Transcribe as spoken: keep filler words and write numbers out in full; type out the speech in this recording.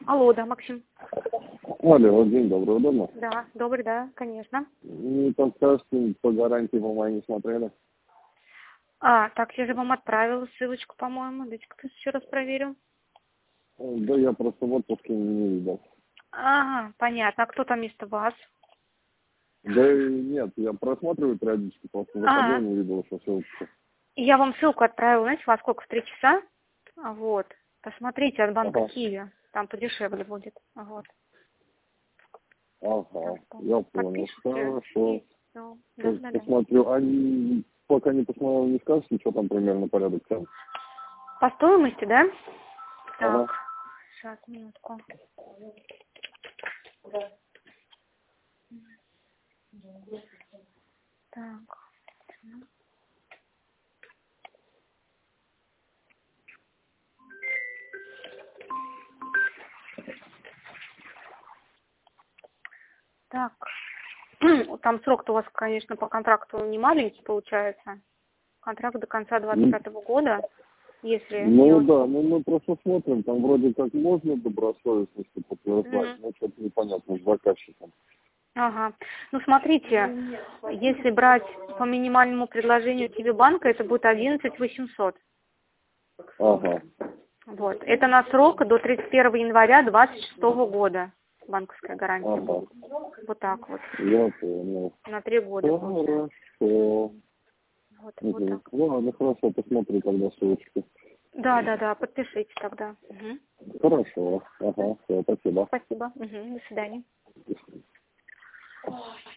Алло, да, Максим. Алло, день добрый, удобно? Да, добрый, да, конечно. Не подскажете, по гарантии вы мои не смотрели? А, так, я же вам отправила ссылочку, по-моему. Дайте-ка еще раз проверю. Да я просто в отпуске не видел. Ага, понятно. А кто там вместо вас? Да и нет, я просматриваю периодически, просто заходил, Ага. не видел еще ссылку. Я вам ссылку отправила, знаете, во сколько? В три часа? А, Вот. Посмотрите от банка Ага, Киви. Там подешевле будет. А, Вот. ага, Так что я понял. подпишите. Хорошо. И всё. Да, Пос- да, да. Посмотрю. А не- пока не посмотрел, не скажете, что там примерно порядок цен? По стоимости, да? Ага. Так. Сейчас, минутку. Так. Так. Там срок-то у вас, конечно, по контракту не маленький получается. Контракт до конца двадцать пятого года, если Ну делать... да, ну мы просто смотрим, там вроде как можно добросовестности подтверждать, Мгм. но что-то непонятно с заказчиком. Ага. Ну, смотрите, если брать по минимальному предложению Киви-банка, это будет одиннадцать восемьсот. Ага, Вот. Это на срок до тридцать первого января двадцать шестого года. Банковская гарантия ага, будет. Вот так вот. я понял. На три года получается. Хорошо. Вот, вот Угу. так. Ладно, хорошо, посмотрю тогда ссылочку. Да, да, да, подпишите тогда. Мгм. Хорошо, ага, все, спасибо. Спасибо. Мгм. До свидания.